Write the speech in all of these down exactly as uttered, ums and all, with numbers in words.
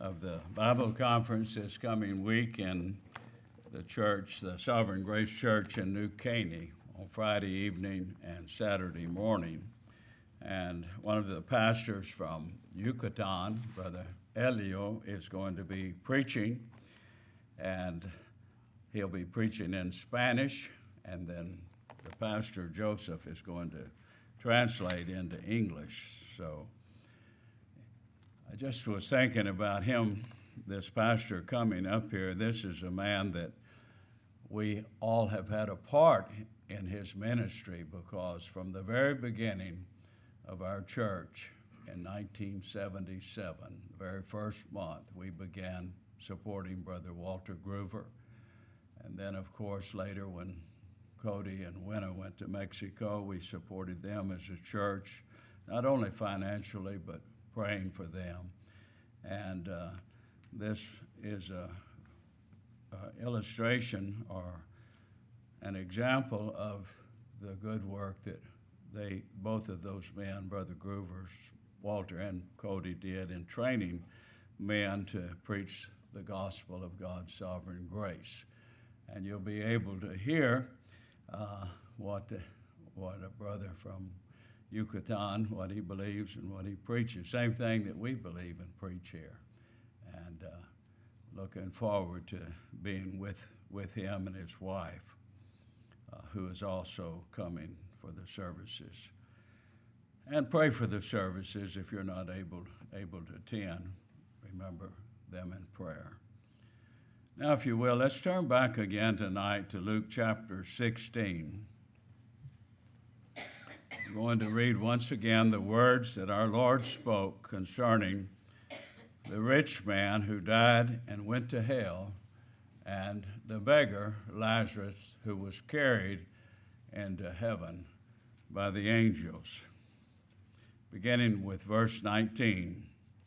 of the Bible conference this coming week in the church, the Sovereign Grace Church in New Caney, on Friday evening and Saturday morning. And one of the pastors from Yucatan, Brother Elio, is going to be preaching, and he'll be preaching in Spanish, and then the pastor Joseph is going to translate into English. So I just was thinking about him, this pastor coming up here. This is a man that we all have had a part in his ministry, because from the very beginning of our church in nineteen seventy-seven, the very first month, we began supporting Brother Walter Groover. And then, of course, later when Cody and Winna went to Mexico, we supported them as a church, not only financially, but praying for them. And uh, this is a, a illustration or an example of the good work that they, both of those men, Brother Groovers, Walter and Cody, did in training men to preach the gospel of God's sovereign grace. And you'll be able to hear uh, what, what a brother from Yucatan, what he believes and what he preaches. Same thing that we believe and preach here. And uh, looking forward to being with, with him and his wife, uh, who is also coming for the services. And pray for the services if you're not able, able to attend. Remember them in prayer. Now, if you will, let's turn back again tonight to Luke chapter sixteen. I'm going to read once again the words that our Lord spoke concerning the rich man who died and went to hell, and the beggar, Lazarus, who was carried into heaven by the angels. Beginning with verse nineteen.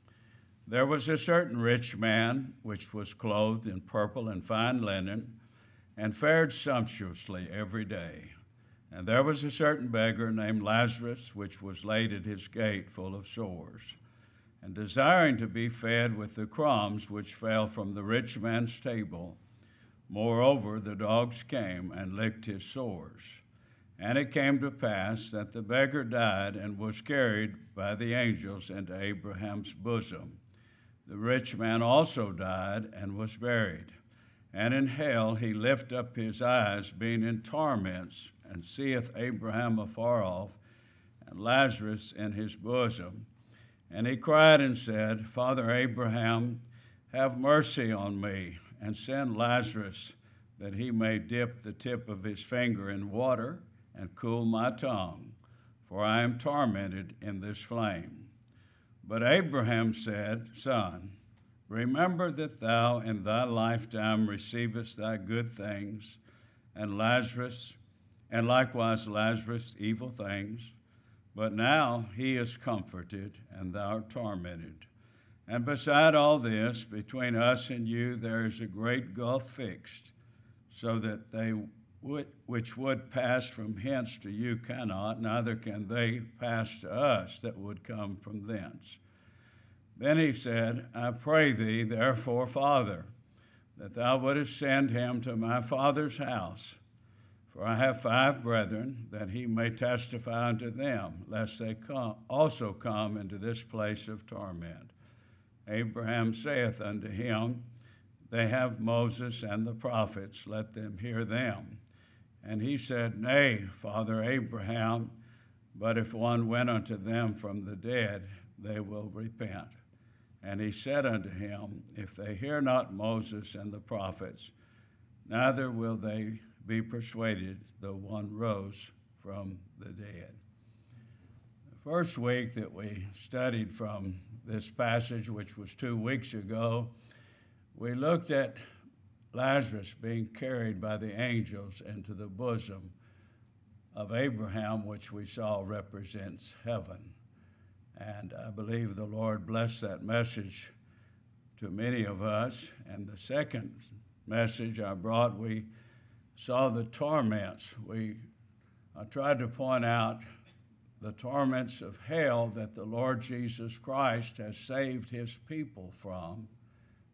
There was a certain rich man which was clothed in purple and fine linen, and fared sumptuously every day. And there was a certain beggar named Lazarus, which was laid at his gate full of sores, and desiring to be fed with the crumbs which fell from the rich man's table. Moreover, the dogs came and licked his sores. And it came to pass that the beggar died and was carried by the angels into Abraham's bosom. The rich man also died and was buried. And in hell he lift up his eyes, being in torments, and seeth Abraham afar off, and Lazarus in his bosom. And he cried and said, Father Abraham, have mercy on me, and send Lazarus, that he may dip the tip of his finger in water, and cool my tongue, for I am tormented in this flame. But Abraham said, Son, remember that thou in thy lifetime receivest thy good things, and Lazarus, and likewise Lazarus evil things. But now he is comforted, and thou art tormented. And beside all this, between us and you there is a great gulf fixed, so that they would, which would pass from hence to you cannot, neither can they pass to us that would come from thence. Then he said, I pray thee, therefore, Father, that thou wouldest send him to my father's house. For I have five brethren, that he may testify unto them, lest they come, also come into this place of torment. Abraham saith unto him, They have Moses and the prophets, let them hear them. And he said, Nay, Father Abraham, but if one went unto them from the dead, they will repent. And he said unto him, If they hear not Moses and the prophets, neither will they be persuaded, though one rose from the dead. The first week that we studied from this passage, which was two weeks ago, we looked at Lazarus being carried by the angels into the bosom of Abraham, which we saw represents heaven. And I believe the Lord blessed that message to many of us. And the second message I brought, we saw the torments. We, I tried to point out the torments of hell that the Lord Jesus Christ has saved his people from,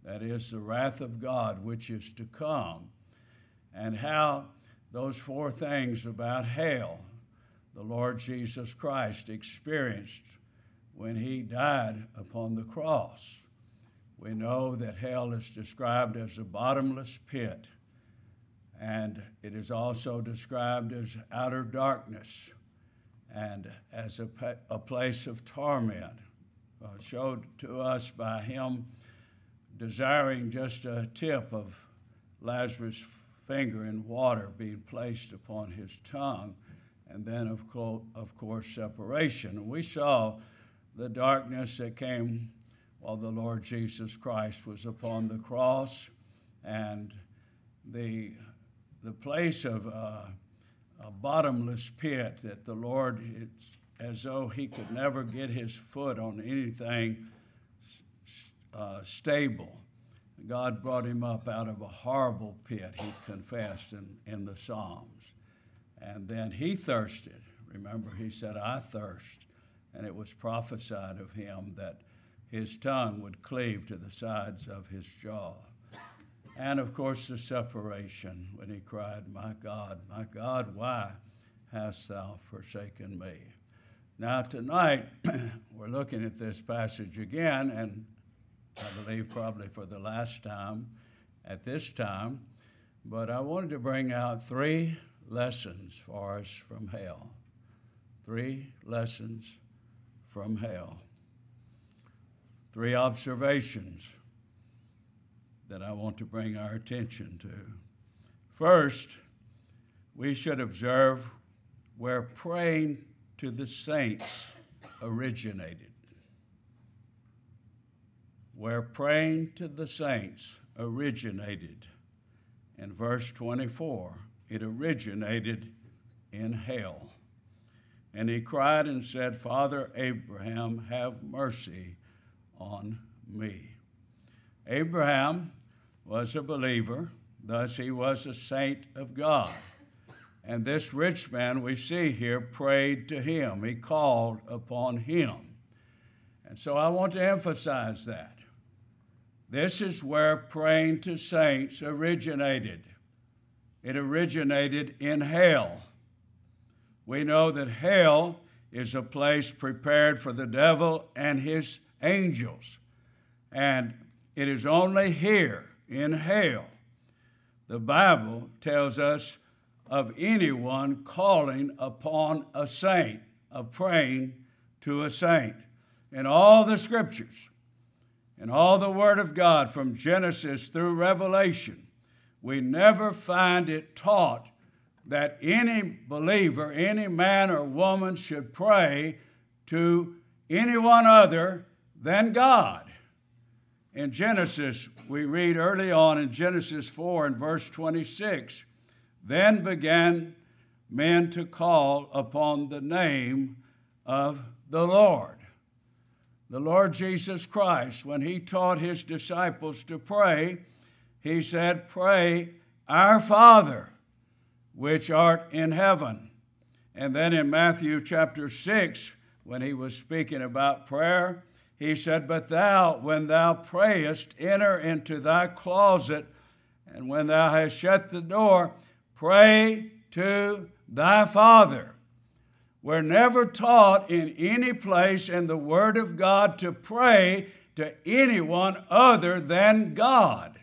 that is, the wrath of God which is to come, and how those four things about hell the Lord Jesus Christ experienced when he died upon the cross. We know that hell is described as a bottomless pit, and it is also described as outer darkness and as a, a place of torment, uh, showed to us by him desiring just a tip of Lazarus' finger in water being placed upon his tongue, and then, of, co- of course, separation. And we saw the darkness that came while the Lord Jesus Christ was upon the cross, and the, the place of uh, a bottomless pit that the Lord, it's as though he could never get his foot on anything uh, stable. God brought him up out of a horrible pit, he confessed in, in the Psalms. And then he thirsted. Remember, he said, I thirst. And it was prophesied of him that his tongue would cleave to the sides of his jaw. And, of course, the separation when he cried, my God, my God, why hast thou forsaken me? Now, tonight, we're looking at this passage again, and I believe probably for the last time at this time, but I wanted to bring out three lessons for us from hell. Three lessons from hell. Three observations that I want to bring our attention to. First, we should observe where praying to the saints originated. Where praying to the saints originated. In verse twenty-four, it originated in hell. And he cried and said, Father Abraham, have mercy on me. Abraham was a believer, thus he was a saint of God. And this rich man we see here prayed to him. He called upon him. And so I want to emphasize that. This is where praying to saints originated. It originated in hell. We know that hell is a place prepared for the devil and his angels. And it is only here in hell the Bible tells us of anyone calling upon a saint, of praying to a saint. In all the scriptures, in all the Word of God from Genesis through Revelation, we never find it taught that any believer, any man or woman should pray to anyone other than God. In Genesis, we read early on in Genesis four and verse twenty-six, then began men to call upon the name of the Lord. The Lord Jesus Christ, when he taught his disciples to pray, he said, pray, our Father, which art in heaven. And then in Matthew chapter six, when he was speaking about prayer, he said, but thou, when thou prayest, enter into thy closet, and when thou hast shut the door, pray to thy Father. We're never taught in any place in the Word of God to pray to anyone other than God.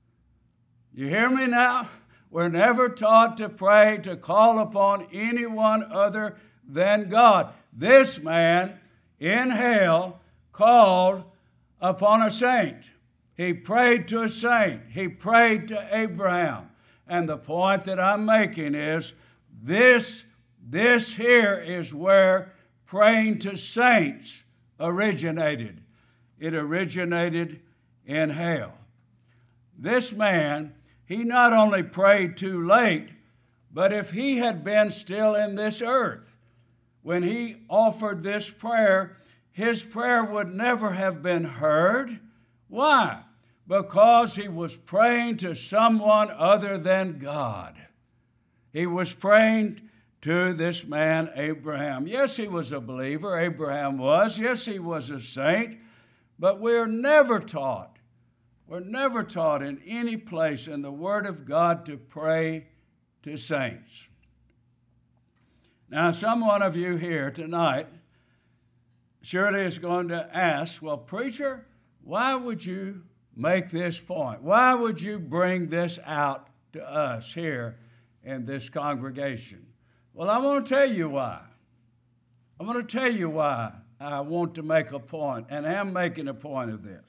You hear me now? We're never taught to pray, to call upon anyone other than God. This man in hell called upon a saint. He prayed to a saint. He prayed to Abraham. And the point that I'm making is this, this here is where praying to saints originated. It originated in hell. This man, he not only prayed too late, but if he had been still in this earth, when he offered this prayer, his prayer would never have been heard. Why? Because he was praying to someone other than God. He was praying to this man, Abraham. Yes, he was a believer, Abraham was. Yes, he was a saint. But we're never taught We're never taught in any place in the Word of God to pray to saints. Now, some one of you here tonight surely is going to ask, well, preacher, why would you make this point? Why would you bring this out to us here in this congregation? Well, I want to tell you why. I want to tell you why I want to make a point, and am making a point of this.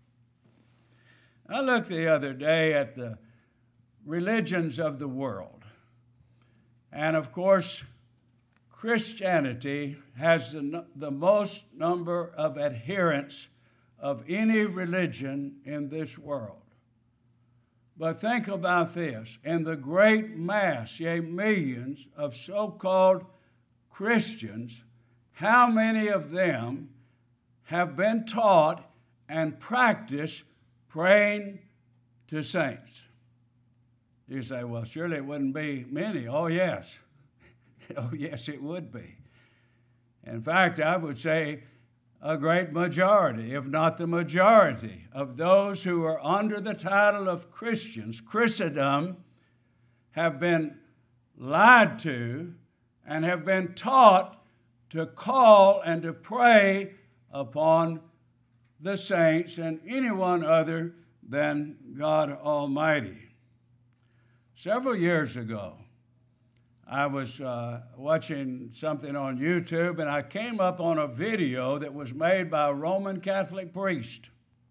I looked the other day at the religions of the world, and of course, Christianity has the, the most number of adherents of any religion in this world. But think about this. In the great mass, yea, millions of so-called Christians, how many of them have been taught and practiced praying to saints? You say, well, surely it wouldn't be many. Oh, yes. Oh, yes, it would be. In fact, I would say a great majority, if not the majority, of those who are under the title of Christians, Christendom, have been lied to and have been taught to call and to pray upon the saints and anyone other than God Almighty. Several years ago, I was uh, watching something on YouTube, and I came up on a video that was made by a Roman Catholic priest.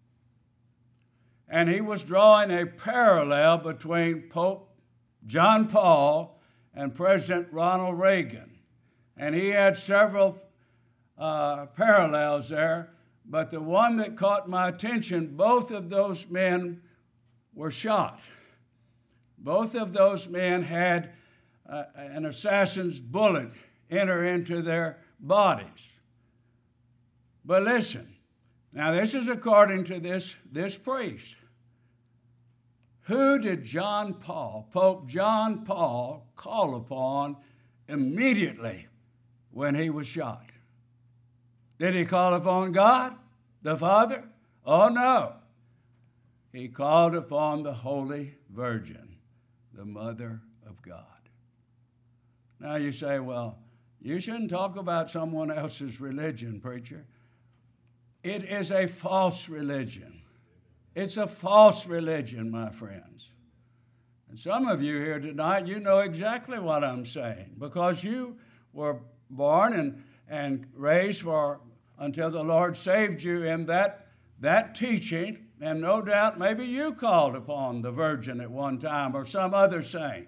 And he was drawing a parallel between Pope John Paul and President Ronald Reagan. And he had several uh, parallels there, but the one that caught my attention, both of those men were shot. Both of those men had Uh, an assassin's bullet enter into their bodies. But listen, now this is according to this, this priest. Who did John Paul, Pope John Paul, call upon immediately when he was shot? Did he call upon God, the Father? Oh, no. He called upon the Holy Virgin, the Mother of God. Now you say, well, you shouldn't talk about someone else's religion, preacher. It is a false religion. It's a false religion, my friends. And some of you here tonight, you know exactly what I'm saying, because you were born and, and raised for until the Lord saved you in that, that teaching, and no doubt maybe you called upon the Virgin at one time or some other saint.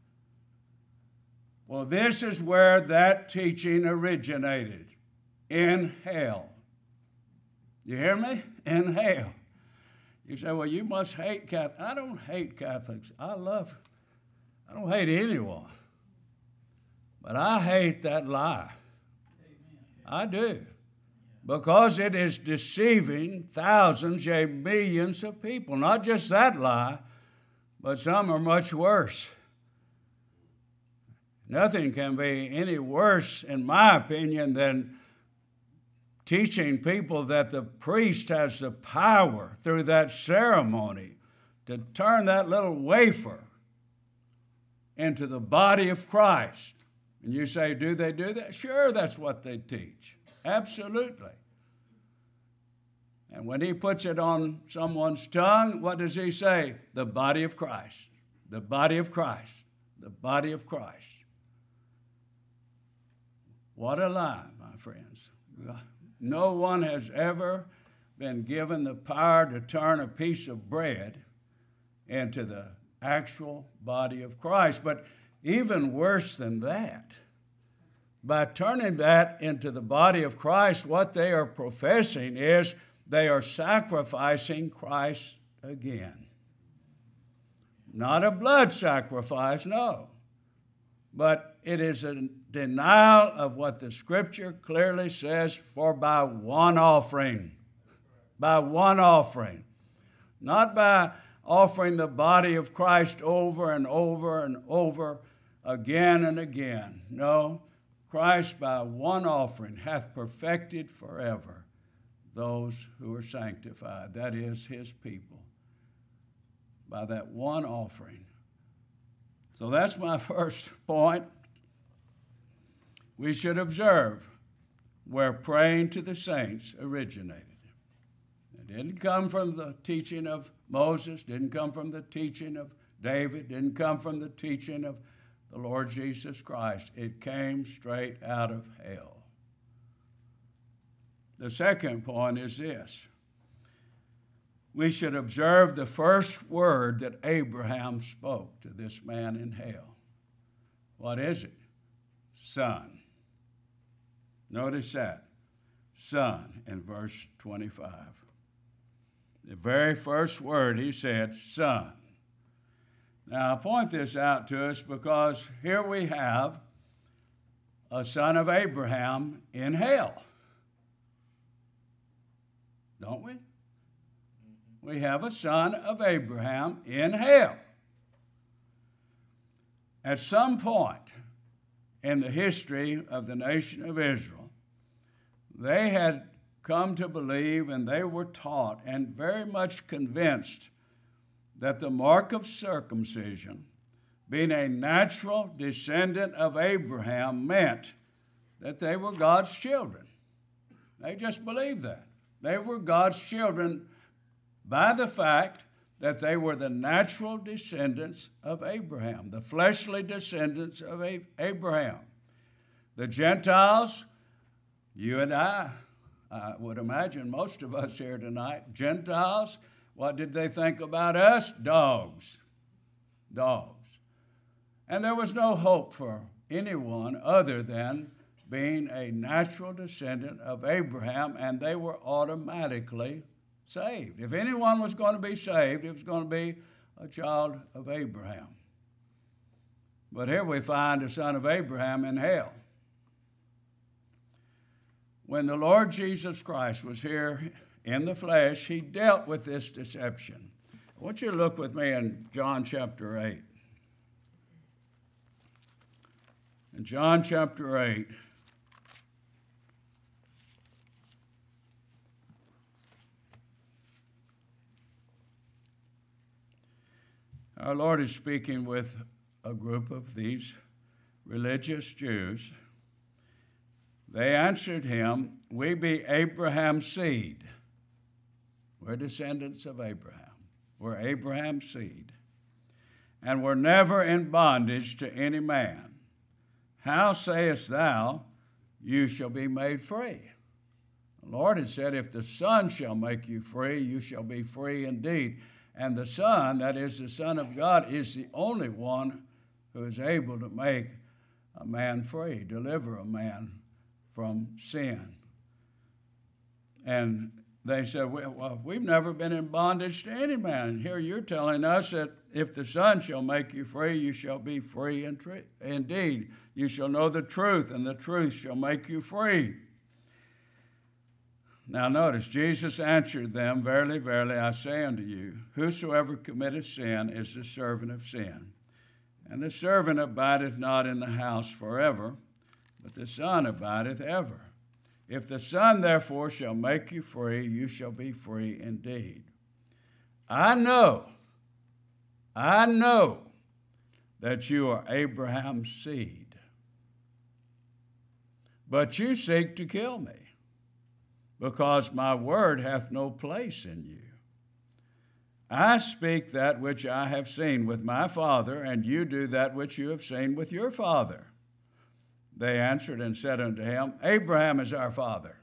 Well, this is where that teaching originated, in hell. You hear me? In hell. You say, well, you must hate Catholics. I don't hate Catholics. I love, I don't hate anyone. But I hate that lie. I do. Because it is deceiving thousands, yea, millions of people. Not just that lie, but some are much worse. Nothing can be any worse, in my opinion, than teaching people that the priest has the power through that ceremony to turn that little wafer into the body of Christ. And you say, do they do that? Sure, that's what they teach. Absolutely. And when he puts it on someone's tongue, what does he say? The body of Christ. The body of Christ. The body of Christ. What a lie, my friends. No one has ever been given the power to turn a piece of bread into the actual body of Christ. But even worse than that, by turning that into the body of Christ, what they are professing is they are sacrificing Christ again. Not a blood sacrifice, no. But it is a denial of what the Scripture clearly says, for by one offering. By one offering. Not by offering the body of Christ over and over and over again and again. No, Christ by one offering hath perfected forever those who are sanctified. That is, his people. by that one offering. So that's my first point. We should observe where praying to the saints originated. It didn't come from the teaching of Moses, didn't come from the teaching of David, didn't come from the teaching of the Lord Jesus Christ. It came straight out of hell. The second point is this. We should observe the first word that Abraham spoke to this man in hell. What is it? Son. Notice that. Son in verse twenty-five. The very first word he said, son. Now, I point this out to us because here we have a son of Abraham in hell. Don't we? We have a son of Abraham in hell. At some point in the history of the nation of Israel, they had come to believe and they were taught and very much convinced that the mark of circumcision, being a natural descendant of Abraham, meant that they were God's children. They just believed that. They were God's children by the fact that they were the natural descendants of Abraham, the fleshly descendants of Abraham. The Gentiles, you and I, I would imagine most of us here tonight, Gentiles, what did they think about us? Dogs. Dogs. And there was no hope for anyone other than being a natural descendant of Abraham, and they were automatically saved. If anyone was going to be saved, it was going to be a child of Abraham. But here we find a son of Abraham in hell. When the Lord Jesus Christ was here in the flesh, he dealt with this deception. I want you to look with me in John chapter eight. In John chapter eight, our Lord is speaking with a group of these religious Jews. They answered him, we be Abraham's seed. We're descendants of Abraham. We're Abraham's seed. And we're never in bondage to any man. How sayest thou, you shall be made free? The Lord had said, if the Son shall make you free, you shall be free indeed. And the Son, that is the Son of God, is the only one who is able to make a man free, deliver a man from sin. And they said, well, we've never been in bondage to any man. And here you're telling us that if the Son shall make you free, you shall be free indeed. You shall know the truth, and the truth shall make you free. Now notice, Jesus answered them, verily, verily, I say unto you, whosoever committeth sin is the servant of sin. And the servant abideth not in the house forever, but the Son abideth ever. If the Son therefore shall make you free, you shall be free indeed. I know, I know that you are Abraham's seed, but you seek to kill me, because my word hath no place in you. I speak that which I have seen with my father, and you do that which you have seen with your father. They answered and said unto him, Abraham is our father.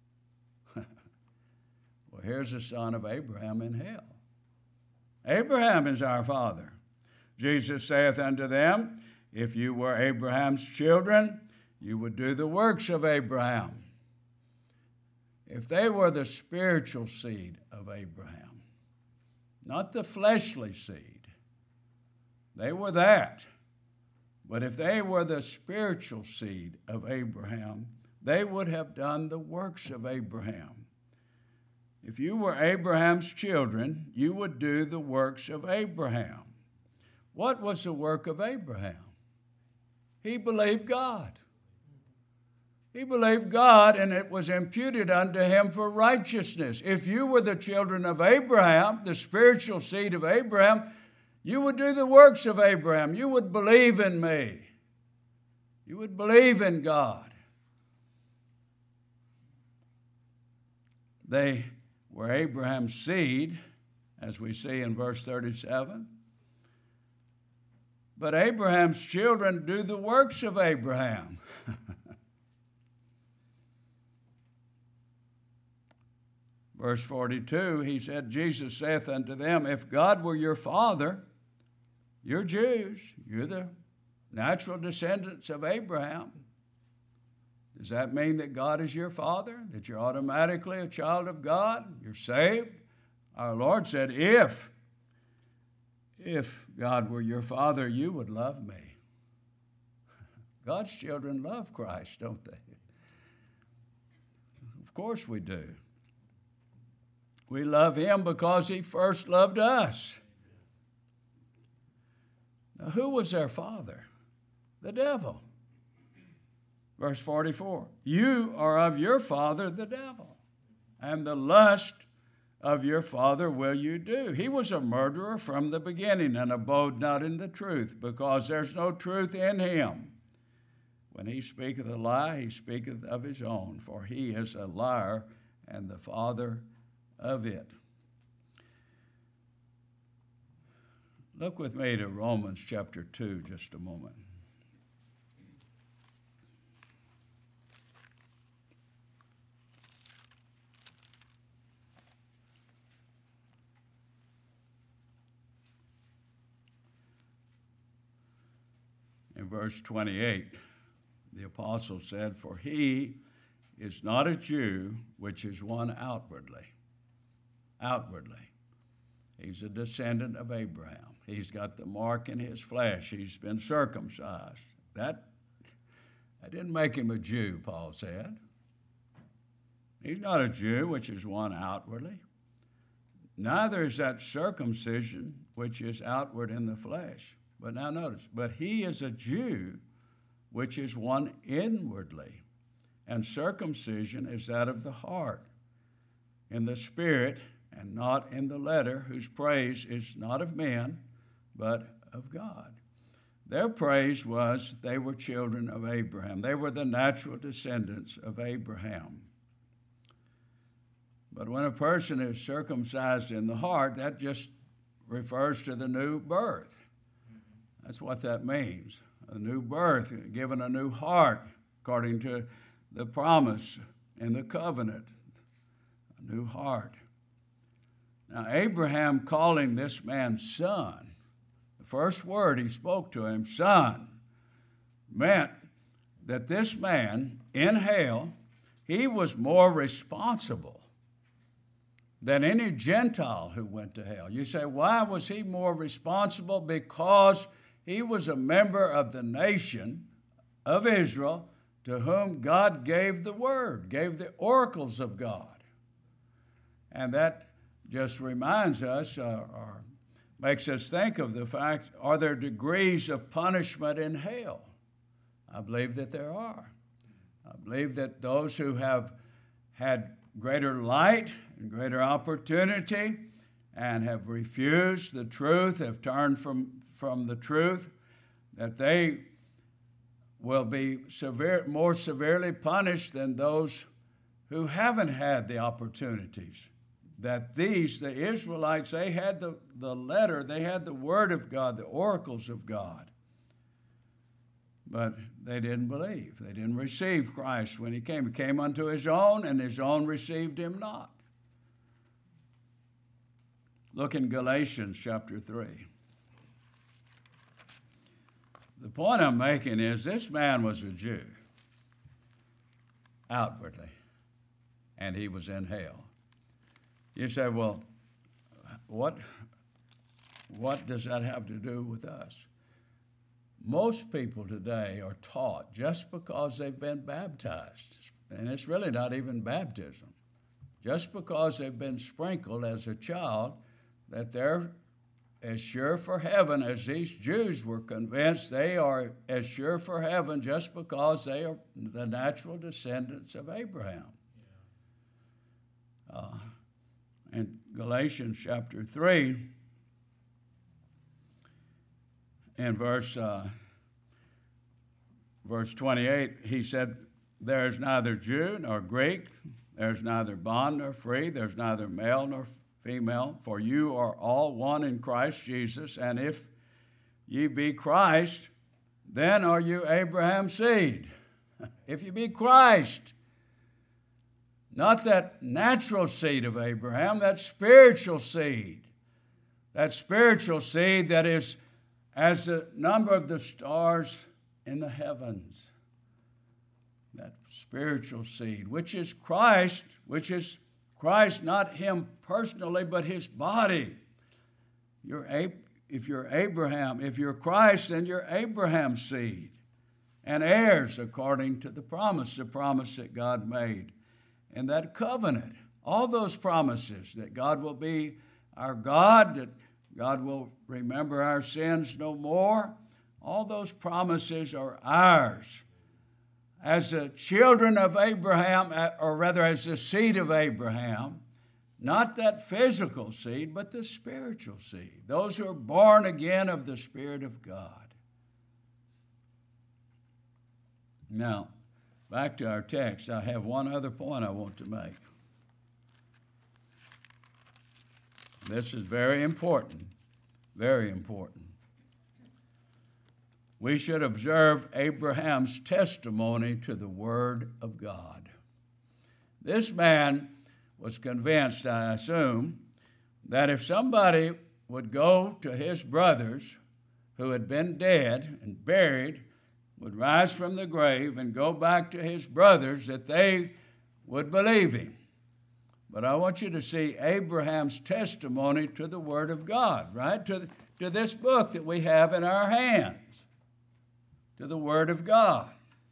Well, here's the son of Abraham in hell. Abraham is our father. Jesus saith unto them, if you were Abraham's children, you would do the works of Abraham. If they were the spiritual seed of Abraham, not the fleshly seed, they were that. But if they were the spiritual seed of Abraham, they would have done the works of Abraham. If you were Abraham's children, you would do the works of Abraham. What was the work of Abraham? He believed God. He believed God, and it was imputed unto him for righteousness. If you were the children of Abraham, the spiritual seed of Abraham, you would do the works of Abraham. You would believe in me. You would believe in God. They were Abraham's seed, as we see in verse thirty-seven. But Abraham's children do the works of Abraham. Verse forty-two, he said, Jesus saith unto them, if God were your father, you're Jews, you're the natural descendants of Abraham. Does that mean that God is your father, that you're automatically a child of God, you're saved? Our Lord said, if, if God were your father, you would love me. God's children love Christ, don't they? Of course we do. We love him because he first loved us. Now, who was their father? The devil. Verse forty-four, you are of your father, the devil, and the lust of your father will you do. He was a murderer from the beginning and abode not in the truth, because there's no truth in him. When he speaketh a lie, he speaketh of his own, for he is a liar and the father of it. Look with me to Romans chapter two just a moment. In verse twenty-eight, the apostle said, for he is not a Jew, which is one outwardly. Outwardly. He's a descendant of Abraham. He's got the mark in his flesh. He's been circumcised. That, that didn't make him a Jew, Paul said. He's not a Jew, which is one outwardly. Neither is that circumcision, which is outward in the flesh. But now notice, but he is a Jew, which is one inwardly. And circumcision is that of the heart, in the spirit, and not in the letter, whose praise is not of men, but of God. Their praise was they were children of Abraham. They were the natural descendants of Abraham. But when a person is circumcised in the heart, that just refers to the new birth. That's what that means. A new birth, given a new heart, according to the promise in the covenant. A new heart. Now, Abraham calling this man son, the first word he spoke to him, son, meant that this man in hell, he was more responsible than any Gentile who went to hell. You say, why was he more responsible? Because he was a member of the nation of Israel to whom God gave the word, gave the oracles of God. And that just reminds us, uh, or makes us think of the fact, are there degrees of punishment in hell? I believe that there are. I believe that those who have had greater light and greater opportunity and have refused the truth, have turned from, from the truth, that they will be severe, more severely punished than those who haven't had the opportunities. That these, the Israelites, they had the, the letter, they had the word of God, the oracles of God. But they didn't believe. They didn't receive Christ when he came. He came unto his own, and his own received him not. Look in Galatians chapter three. The point I'm making is this man was a Jew, outwardly, and he was in hell. You say, well, what, what does that have to do with us? Most people today are taught just because they've been baptized, and it's really not even baptism, just because they've been sprinkled as a child, that they're as sure for heaven as these Jews were convinced they are as sure for heaven just because they are the natural descendants of Abraham. Uh, in Galatians chapter three, in verse, uh, verse twenty-eight, he said, there is neither Jew nor Greek, there's neither bond nor free, there's neither male nor female, for you are all one in Christ Jesus, and if ye be Christ, then are you Abraham's seed. If you be Christ, not that natural seed of Abraham, that spiritual seed, that spiritual seed that is as the number of the stars in the heavens, that spiritual seed, which is Christ, which is Christ, not him personally, but his body. You're, if you're Abraham, if you're Christ, then you're Abraham's seed and heirs according to the promise, the promise that God made. And that covenant, all those promises that God will be our God, that God will remember our sins no more, all those promises are ours. As the children of Abraham, or rather as the seed of Abraham, not that physical seed, but the spiritual seed, those who are born again of the Spirit of God. Now, back to our text, I have one other point I want to make. This is very important, very important. We should observe Abraham's testimony to the Word of God. This man was convinced, I assume, that if somebody would go to his brothers who had been dead and buried, would rise from the grave and go back to his brothers, that they would believe him. But I want you to see Abraham's testimony to the Word of God, right? To, to this book that we have in our hands. To the Word of God.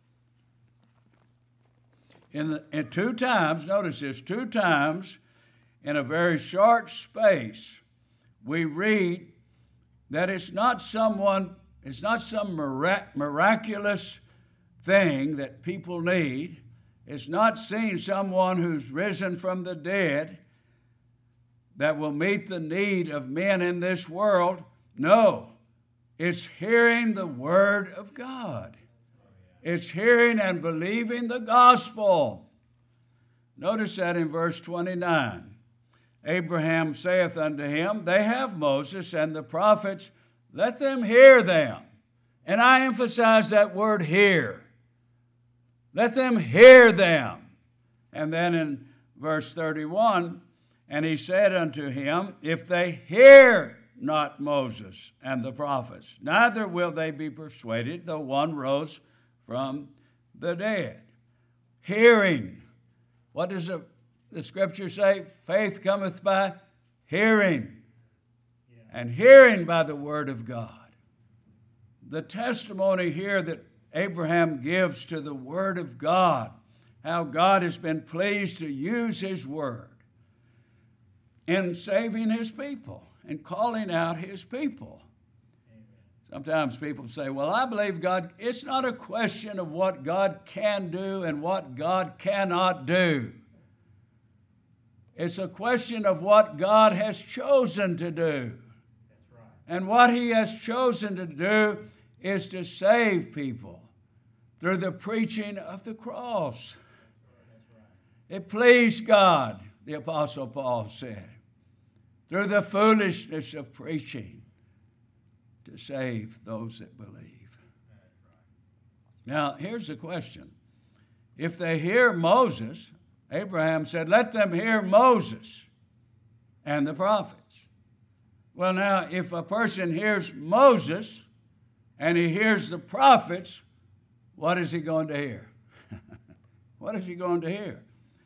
In, the, in two times, notice this, two times in a very short space, we read that it's not someone, it's not some mirac- miraculous thing that people need. It's not seeing someone who's risen from the dead that will meet the need of men in this world. No. It's hearing the Word of God. It's hearing and believing the gospel. Notice that in verse twenty-nine. Abraham saith unto him, they have Moses and the prophets, let them hear them. And I emphasize that word hear. Let them hear them. And then in verse thirty-one, and he said unto him, if they hear not Moses and the prophets, neither will they be persuaded, though one rose from the dead. Hearing. What does the, the scripture say? Faith cometh by hearing, yeah. And hearing by the Word of God. The testimony here that Abraham gives to the Word of God, how God has been pleased to use His Word in saving His people and calling out His people. Amen. Sometimes people say, well, I believe God. It's not a question of what God can do and what God cannot do. It's a question of what God has chosen to do. That's right. And what He has chosen to do is to save people through the preaching of the cross. That's right. It pleased God, the Apostle Paul said, through the foolishness of preaching to save those that believe. Now, here's the question. If they hear Moses, Abraham said, let them hear Moses and the prophets. Well, now, if a person hears Moses and he hears the prophets, what is he going to hear? What is he going to hear?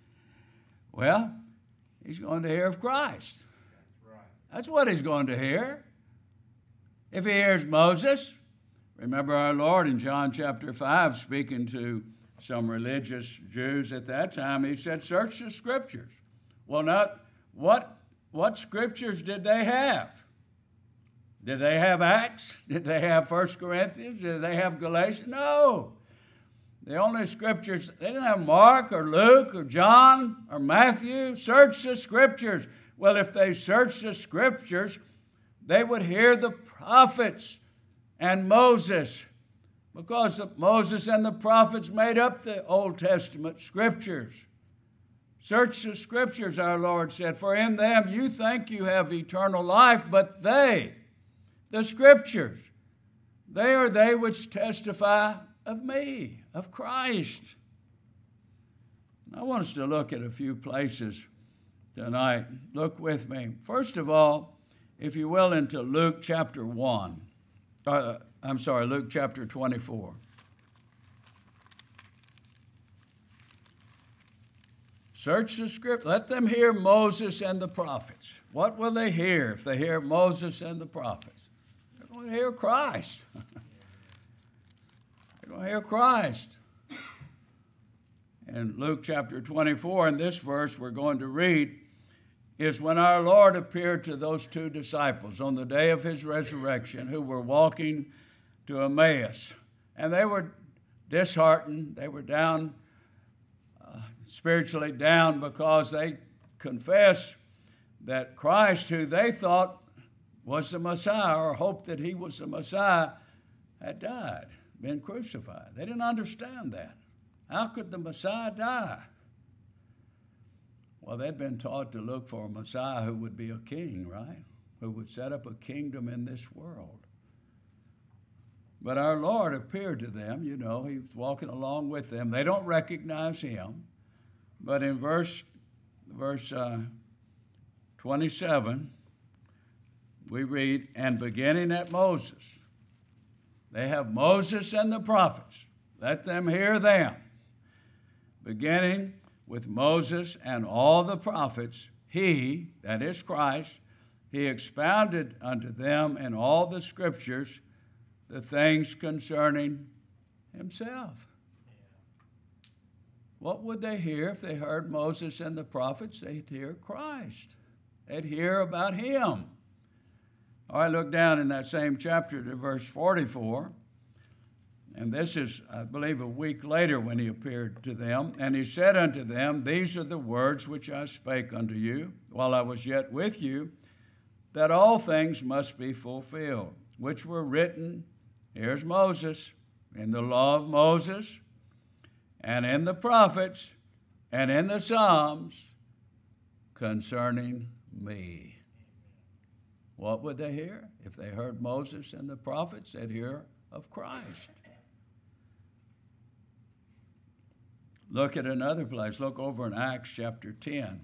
Well, he's going to hear of Christ. That's what he's going to hear. If he hears Moses, remember our Lord in John chapter five speaking to some religious Jews at that time, he said, search the scriptures. Well, not what, what scriptures did they have? Did they have Acts? Did they have First Corinthians? Did they have Galatians? No. The only scriptures, they didn't have Mark or Luke or John or Matthew. Search the scriptures. Well, if they searched the scriptures, they would hear the prophets and Moses, because Moses and the prophets made up the Old Testament scriptures. Search the scriptures, our Lord said, for in them you think you have eternal life, but they, the scriptures, they are they which testify of me, of Christ. I want us to look at a few places tonight. Look with me. First of all, if you will, into Luke chapter one. Uh, I'm sorry, Luke chapter twenty-four. Search the script. Let them hear Moses and the prophets. What will they hear if they hear Moses and the prophets? They're going to hear Christ. They're going to hear Christ. In Luke chapter twenty-four, in this verse we're going to read, is when our Lord appeared to those two disciples on the day of his resurrection who were walking to Emmaus. And they were disheartened. They were down, uh, spiritually down, because they confessed that Christ, who they thought was the Messiah or hoped that he was the Messiah, had died, been crucified. They didn't understand that. How could the Messiah die? Well, they'd been taught to look for a Messiah who would be a king, right? Who would set up a kingdom in this world. But our Lord appeared to them. You know, he was walking along with them. They don't recognize him. But in verse, verse uh, twenty-seven, we read, and beginning at Moses. They have Moses and the prophets. Let them hear them. Beginning with Moses and all the prophets, he, that is Christ, he expounded unto them in all the scriptures the things concerning himself. What would they hear if they heard Moses and the prophets? They'd hear Christ. They'd hear about him. All right, look down in that same chapter to verse forty-four. And this is, I believe, a week later when he appeared to them. And he said unto them, these are the words which I spake unto you while I was yet with you, that all things must be fulfilled, which were written, here's Moses, in the law of Moses, and in the prophets, and in the Psalms, concerning me. What would they hear? If they heard Moses and the prophets, they'd hear of Christ. Look at another place. Look over in Acts chapter ten.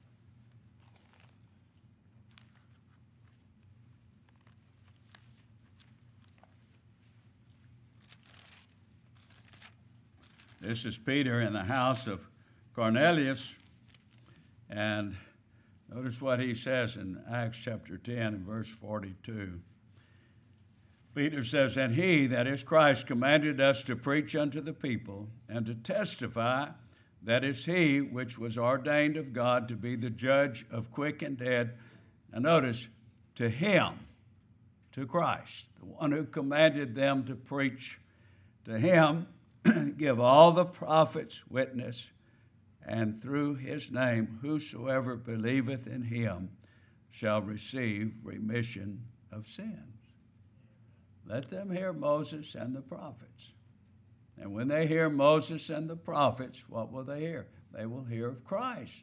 This is Peter in the house of Cornelius. And notice what he says in Acts chapter ten and verse forty-two. Peter says, and he, that is Christ, commanded us to preach unto the people and to testify that is he which was ordained of God to be the judge of quick and dead. And notice, to him, to Christ, the one who commanded them to preach, to him give all the prophets witness, and through his name whosoever believeth in him shall receive remission of sins. Let them hear Moses and the prophets. And when they hear Moses and the prophets, what will they hear? They will hear of Christ.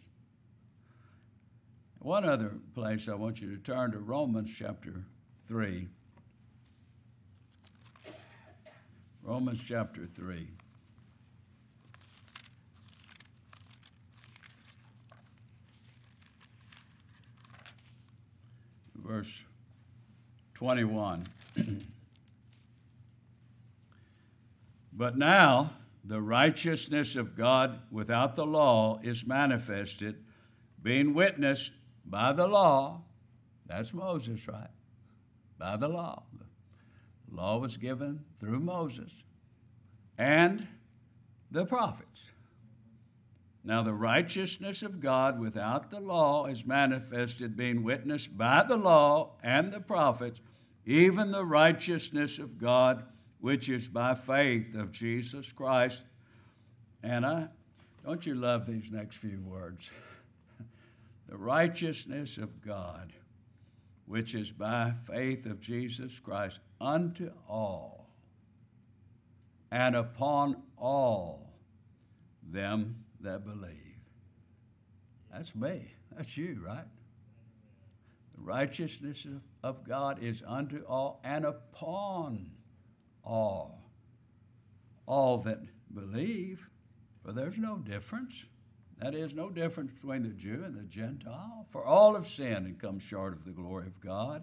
One other place I want you to turn to, Romans chapter three. Romans chapter three. Verse twenty-one. But now the righteousness of God without the law is manifested, being witnessed by the law. That's Moses, right? By the law. The law was given through Moses and the prophets. Now the righteousness of God without the law is manifested, being witnessed by the law and the prophets, even the righteousness of God, which is by faith of Jesus Christ. And I, don't you love these next few words? The righteousness of God, which is by faith of Jesus Christ, unto all and upon all them that believe. That's me. That's you, right? The righteousness of God is unto all and upon all. All that believe, for there's no difference. That is, no difference between the Jew and the Gentile. For all have sinned and come short of the glory of God.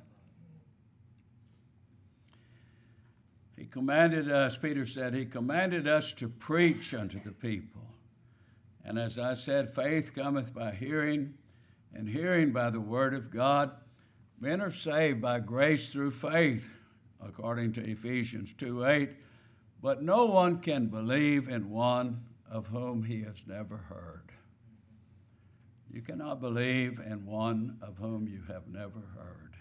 He commanded us, Peter said, he commanded us to preach unto the people. And as I said, faith cometh by hearing, and hearing by the word of God. Men are saved by grace through faith, according to Ephesians two eight. But no one can believe in one of whom he has never heard. You cannot believe in one of whom you have never heard.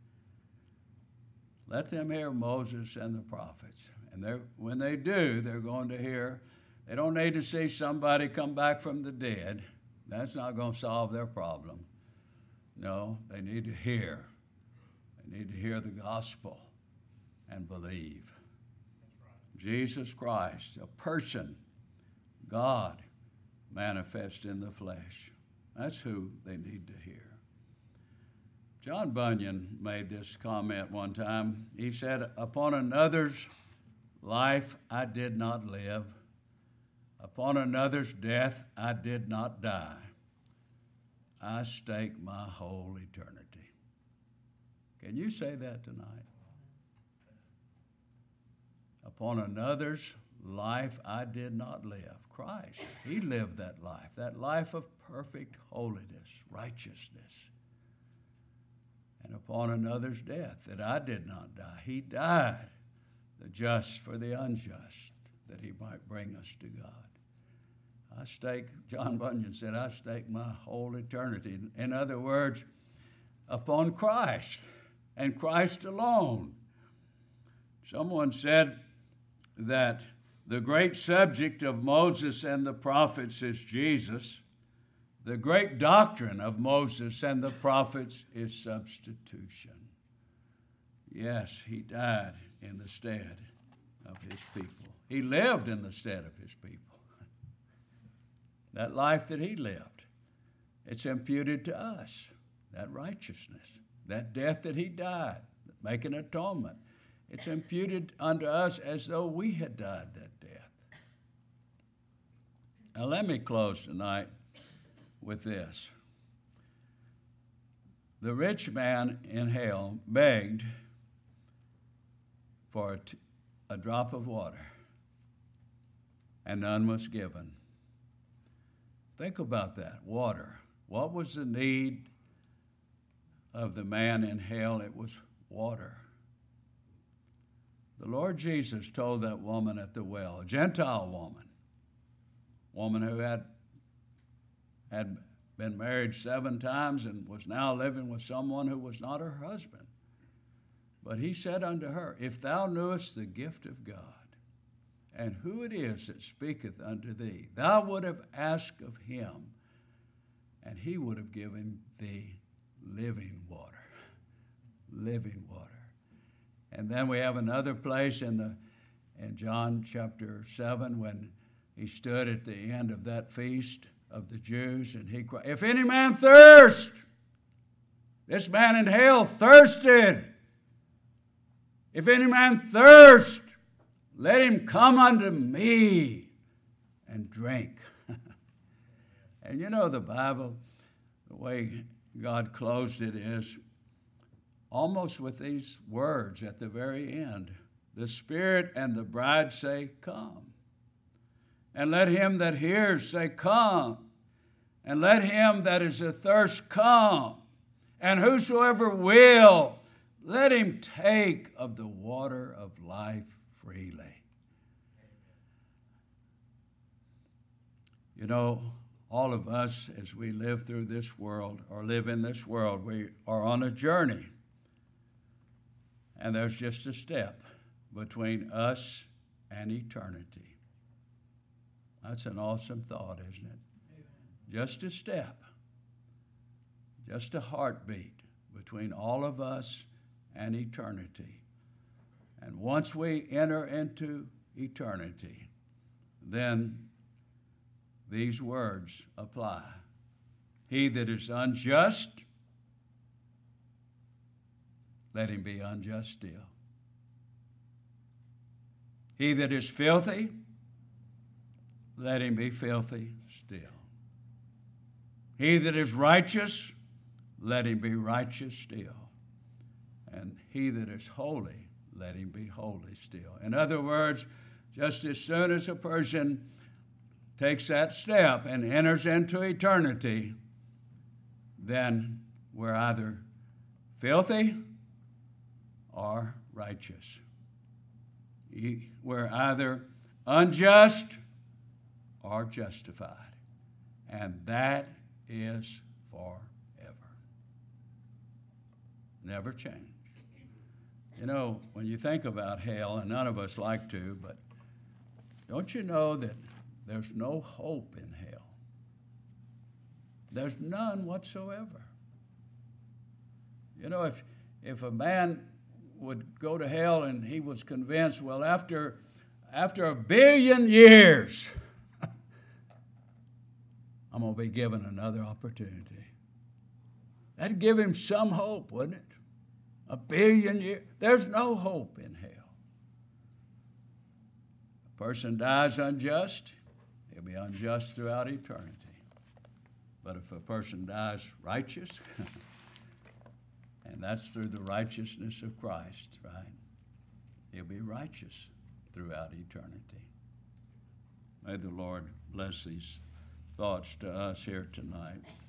Let them hear Moses and the prophets. And when they do, they're going to hear. They don't need to see somebody come back from the dead. That's not going to solve their problem. No, they need to hear. They need to hear the gospel and believe. That's right. Jesus Christ, a person, God, manifest in the flesh. That's who they need to hear. John Bunyan made this comment one time. He said, upon another's life I did not live. Upon another's death I did not die. I stake my whole eternity. Can you say that tonight? Upon another's life I did not live. Christ, he lived that life, that life of perfect holiness, righteousness. And upon another's death that I did not die. He died, the just for the unjust, that he might bring us to God. I stake, John Bunyan said, I stake my whole eternity. In other words, upon Christ and Christ alone. Someone said that the great subject of Moses and the prophets is Jesus. The great doctrine of Moses and the prophets is substitution. Yes, he died in the stead of his people. He lived in the stead of his people. That life that he lived, it's imputed to us. That righteousness, that death that he died, making atonement, it's imputed unto us as though we had died that death. Now let me close tonight with this. The rich man in hell begged for a, t- a drop of water, and none was given. Think about that, water. What was the need of the man in hell? It was water. The Lord Jesus told that woman at the well, a Gentile woman, woman who had, had been married seven times and was now living with someone who was not her husband. But he said unto her, if thou knewest the gift of God, and who it is that speaketh unto thee, thou would have asked of him, and he would have given thee living water. Living water. And then we have another place in the in John chapter seven when he stood at the end of that feast of the Jews, and he cried, if any man thirst, this man in hell thirsted. If any man thirst, let him come unto me and drink. And you know the Bible, the way God closed it is almost with these words at the very end. The Spirit and the bride say, come. And let him that hears say, come. And let him that is athirst come. And whosoever will, let him take of the water of life freely. You know, all of us, as we live through this world or live in this world, we are on a journey. And there's just a step between us and eternity. That's an awesome thought, isn't it? Amen. Just a step, just a heartbeat between all of us and eternity. And once we enter into eternity, then these words apply. He that is unjust, let him be unjust still. He that is filthy, let him be filthy still. He that is righteous, let him be righteous still. And he that is holy, let him be holy still. In other words, just as soon as a person takes that step and enters into eternity, then we're either filthy or righteous. We're either unjust or justified. And that is forever. Never change. You know, when you think about hell, and none of us like to, but don't you know that there's no hope in hell? There's none whatsoever. You know, if if a man would go to hell and he was convinced, well, after after a billion years, I'm going to be given another opportunity. That'd give him some hope, wouldn't it? A billion years. There's no hope in hell. A person dies unjust, he'll be unjust throughout eternity. But if a person dies righteous, and that's through the righteousness of Christ, right? He'll be righteous throughout eternity. May the Lord bless these thoughts to us here tonight.